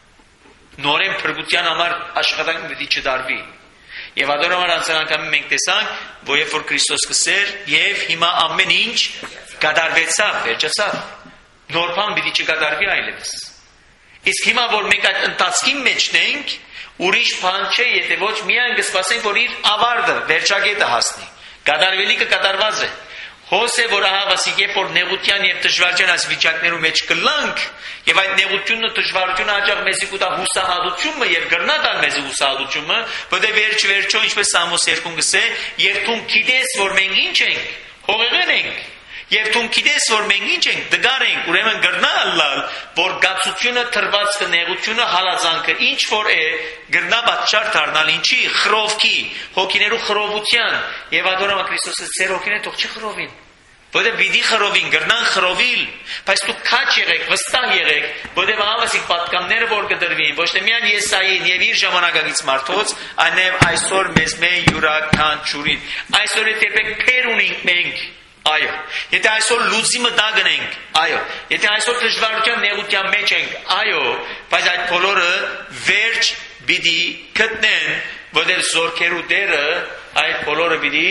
Նորեն փրկության համար աշխատանք պետք է չդարվի։ Եվ adorable անցան անգամ մենք տեսանք, որ երբ որ Քրիստոս կսեր եւ հիմա ամեն ինչ կատարվեցավ, վերջացավ։ Նոր բան պիտի չկատարվի այլևս։ Իսկ հիմա որ մենք այդ ընթացքի մեջն ենք, ուրիշ բան չէ, եթե ոչ միայն կսպասենք, որ իր ավարտը, վերջագետը հասնի։ Կատարվելիքը կատարված է։ Հոս է, որ ահա վասիկ երբ որ նեղության եւ դժվարության այս վիճակներու մեջ կլանք, եւ այդ նեղությունը, դժվարությունը հաճախ մեզի կուտա հուսահատությունը եւ գրնա տալ մեզի հուսահատությունը, որտեղ վերջ վերջո ինչպես Սամոս երկուն գսե, եւ դու գիտես, որ մենք ինչ ենք, հողեղեն ենք, եւ դու գիտես, որ մենք ինչ ենք, դգար ենք, ուրեմն գրնա ալլալ, որ գացությունը, թրվածքը, նեղությունը, հալածանքը, ինչ որ է, գրնա պատճառ դառնալ ինչի, խրովքի, հոգիներու խրովության, եւ adorable Քրիստոսը ծեր հոգիները թող չխրովին։ Որտեղ պիտի խրովին, գրնան խրովիլ, բայց դու քաչ եղեք, վստահ եղեք, որտեղ ավասիկ պատկամները որ կդրվին, ոչ թե միայն Եսային եւ իր ժամանակակից մարդոց, այլև այսօր մեզ մեր յուրաքանչյուրին։ Այսօր եթե փեր ունենք մենք, այո, եթե այսօր լույսի մտագն ենք, այո, եթե այսօր դժվարության նեղության մեջ ենք, այո, բայց այդ բոլորը վերջ պիտի գտնեն, որտեղ զորքերու Տերը այդ բոլորը պիտի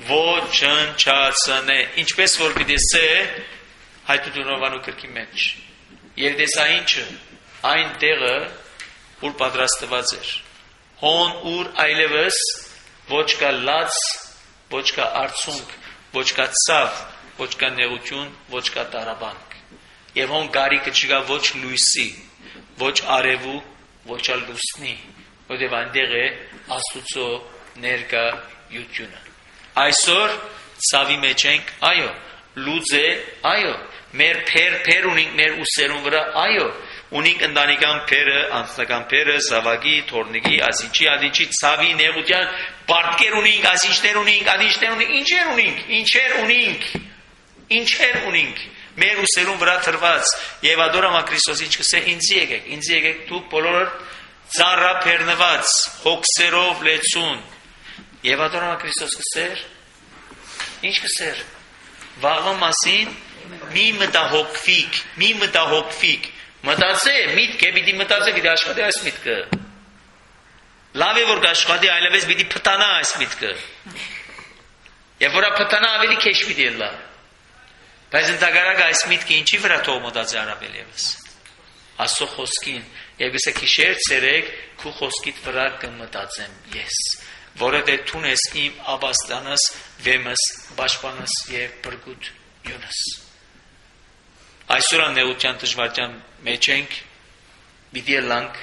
ոչնչացնե, ինչպես որ գիտեսե հայտությունովանու կրկի մեջ։ Երդեսայինչը այն տեղը, ուր պատրաստված էր։ Հոն ուր այլևս ոչ կա լաց, ոչ կա արցունք, ոչ կա ցավ, ոչ կա նեղություն, ոչ կա տարաբանք։ Եվ հոն գարիկը չկա ոչ լույսի, ոչ արևու, ոչ ալ լուսնի, որտեղ այնտեղ է Աստուծո ներկայությունը։ Այսօր ցավի մեջ ենք, այո, լուծ է, այո, մեր փեր փեր ունենք մեր ուսերուն վրա, այո, ունենք ընտանեկան փերը, անձնական փերը, զավակի, թորնիկի, ասիչի, ադիչի, ցավի, նեղության, բարտկեր ունենք, ասիչներ ունենք, ադիչներ ունենք, ինչեր ունենք, ինչեր ունենք, ինչեր ունենք, մեր ուսերուն վրա թրված, եւ adorable Քրիստոսի ինչքսե ինձ եկեք, ինձ եկեք դուք բոլորը ծառափերնված հոգսերով լեցուն եւ ադորանա Քրիստոս կսեր ինչ կսեր վաղվա մասին մի մտահոգվիկ մի մտահոգվիկ մտածե միտք է պիտի մտածե պիտի աշխատի այս միտքը լավ է որ աշխատի այլևս պիտի փտանա այս միտքը եւ որ փտանա ավելի քեշ պիտի լա բայց ընդհանրակ այս միտքը ինչի վրա թող մտածի առավել եւս Աստծո խոսքին եւ գսե քիշեր ցերեկ քու խոսքիդ վրա կմտածեմ ես որը դու ես իմ աբաստանս վեմս պաշտպանս եւ բրգուտ յունս այսօր անեության դժվարության մեջ ենք պիտի լանք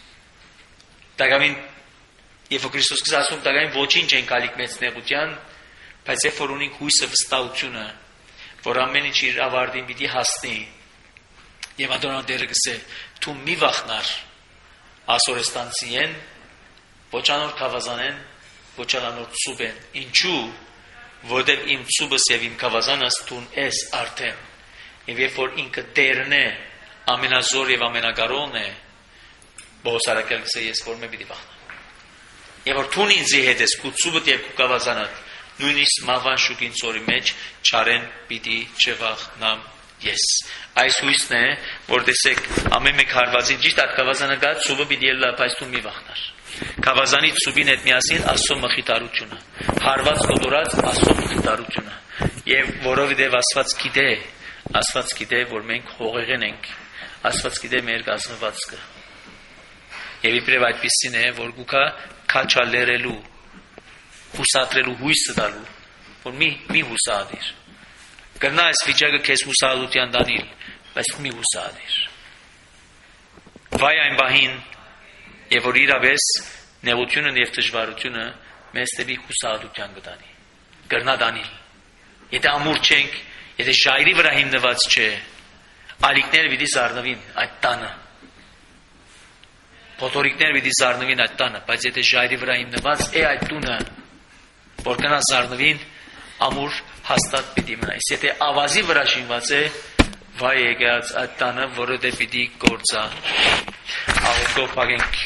Տագամին եւ Քրիստոս կասում տագամին ոչինչ են գալիք մեծ նեղության բայց երբ որ ունենք հույսը վստահությունը որ ամեն ինչ իր ավարտին պիտի հասնի եւ ադոնատերը կսե դու մի վախնար ասորեստանցի են ոչ անոր կավազանեն ոչ անոր ծուբեն ինչու որտեղ իմ ծուբս եւ իմ կավազանս դուն ես արդեն եւ երբ որ ինքը դերն է ամենազոր եւ ամենակարողն է բոսարակել կսե ես որ մե պիտի վախնամ եւ որ դուն ինձ հետ ես քու ծուբդ եւ քու կավազանդ նույնիսկ մավան շուկին ծորի մեջ չարեն պիտի չվախնամ ես այս հույսն է որ տեսեք ամեն մեկ հարվածի ճիշտ այդ կավազանը գա ծուբը պիտի լա բայց դու մի վախնար կավազանի ծուբին հետ միասին Աստծո մխիթարությունը հարված կոտորած Աստծո մխիթարությունը եւ որովհետեւ Աստված գիտե Աստված գիտե որ մենք հողեղեն ենք Աստված գիտե մեր գազնվածքը եւ իբրև այդպեսին է որ գուքա քաչալերելու հուսադրելու հույսը տալու որ մի մի հուսադիր կրնա այս վիճակը քեզ հուսալության դանիլ բայց մի հուսադիր վայ այն բահին եւ որ իրավես նեղությունը եւ դժվարությունը մեզ դեպի հուսալության կդանի կրնա դանիլ եթե ամուր չենք եթե ժայռի վրա հիմնված չէ ալիքները պիտի զարնվին այդ տանը փոթորիկները պիտի զարնվին այդ տանը բայց եթե ժայռի վրա հիմնված է այդ տունը որ կնա զարնվին ամուր հաստատ պիտի մնա եթե ավազի վրա շինված է վայ եկած այդ տանը որը դե պիտի գործա աղոթքով փակենք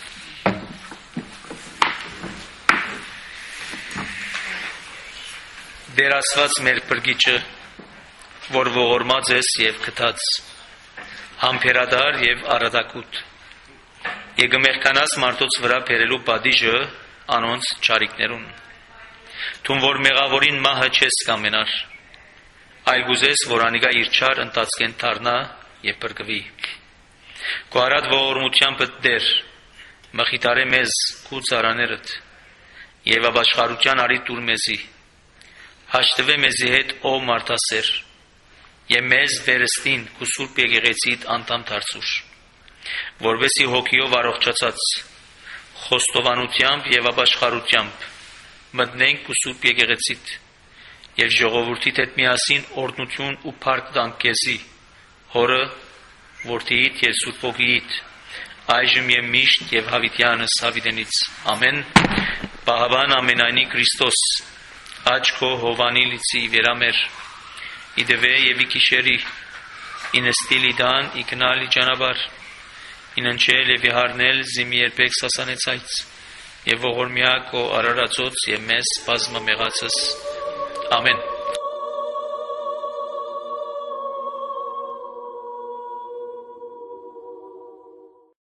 Դեր Աստված մեր բրգիչը որ ողորմած ես եւ քթած համբերադար եւ արադակուտ Եգը մեղկանաս մարդոց վրա բերելու պատիժը անոնց ճարիքներուն Թուն որ մեղավորին մահը չես կամենար այլ գուզես որ անիկա իր չար ընտածկեն դառնա եւ բրկվի Քո արած ողորմությամբ դեր մխիթարե մեզ քու ծարաներդ եւ ապաշխարության արի տուր մեզի Հաշտվե մեզի հետ ո մարդասեր եւ մեզ վերստին քու սուրբ եկեղեցիդ անդամ դարձուր որովհետեւ հոգիով առողջացած խոստովանությամբ եւ ապաշխարությամբ մտնենք ու սուրբ եկեղեցիդ եւ ժողովրդիդ հետ միասին օրհնություն ու փառք տանք քեզի հորը որդիիդ եւ սուրբ ոգիիդ այժմ եւ միշտ եւ հավիտյանս հավիտենից ամեն Բահավան ամենայնի Քրիստոս աչքո հովանի լիցի վերամեր իդվե եւ իքիշերի ինստիլիդան իքնալի ճանապարհ ինընչել եւ իհարնել զիմի երբեք սասանեցայց եւ ողորմյա քո արարածոց եւ մեզ բազմամեղացս ամեն